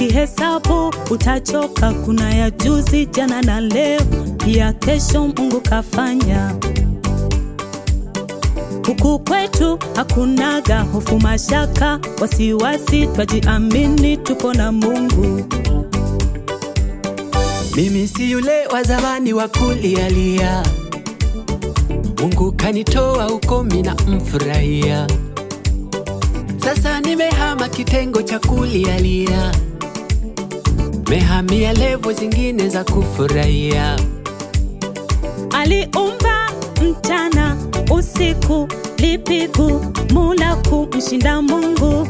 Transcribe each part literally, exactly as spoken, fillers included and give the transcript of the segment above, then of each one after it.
Ukihesabu utachoka, kuna ya juzi, jana na leo, pia kesho Mungu kafanya. Huku kwetu hakunaga hofu, mashaka, wasiwasi, twajiamini tuko na Mungu. Mimi si yule wa zamani wa kulialia, Mungu kanitoa huko mina mfurahia. Sasa nimehama kitengo cha kulialia, mehamia levo zingine za kufurahia. Aliumba mchana usiku, lipigu mula kumshinda Mungu.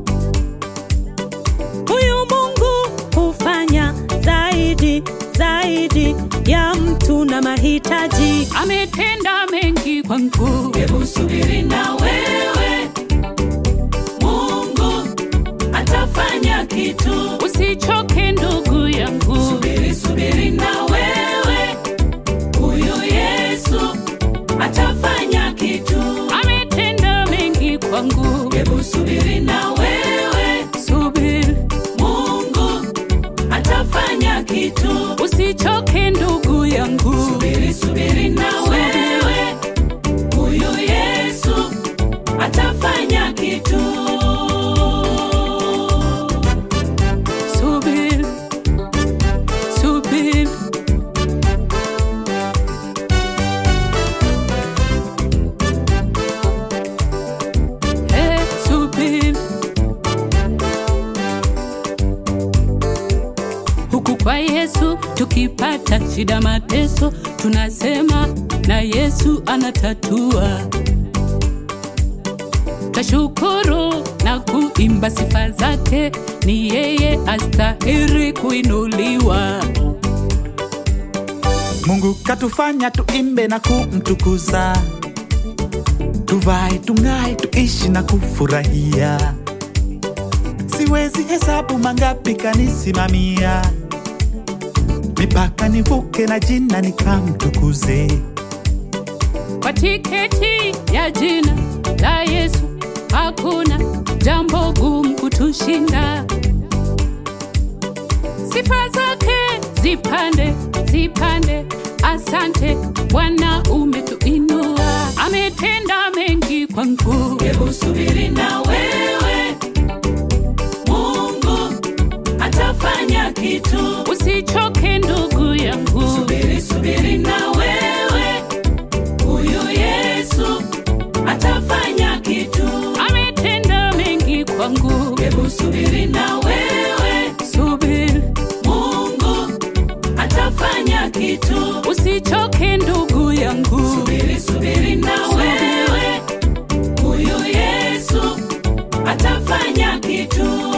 Huyu Mungu hufanya zaidi zaidi ya mtu na mahitaji. Ametenda mengi kwangu, hebu subiri na wewe, Mungu atafanya kitu. Usichoke ndugu yangu, subiri subiri na wewe, huyu Yesu atafanya kitu. Ametenda mengi kwangu, hebu subiri na wewe, subiri, Mungu atafanya kitu. Usichoke ndugu yangu, subiri subiri na wewe, huyu Yesu atafanya kitu. Subiri, subiri, hey, subiri. Huku kwa Yesu tukipata shida, mateso, tunasema na Yesu anatatua. Tashukuru na kuimba sifa zake, ni yeye astahili kuinuliwa. Mungu katufanya tuimbe na kumtukuza, tuvae tungae tuishi na kufurahia. Siwezi hesabu mangapi kanisimamia, mipaka nivuke na jina nikamtukuze. Kwa tiketi ya jina la Yesu hakuna jambo gumu kutushinda. Sifa zake zipande zipande, asante Bwana umetuinua. Ametenda mengi kwangu, hebu subiri na wewe, Mungu atafanya kitu. Usichoke ndugu yangu, subiri subiri na wewe, huyu Yesu atafanya kitu. Ametenda mengi kwangu, hebu subiri na wewe, subiri, Mungu atafanya kitu. Usichoke ndugu yangu, subiri subiri na wewe, huyu Yesu atafanya kitu.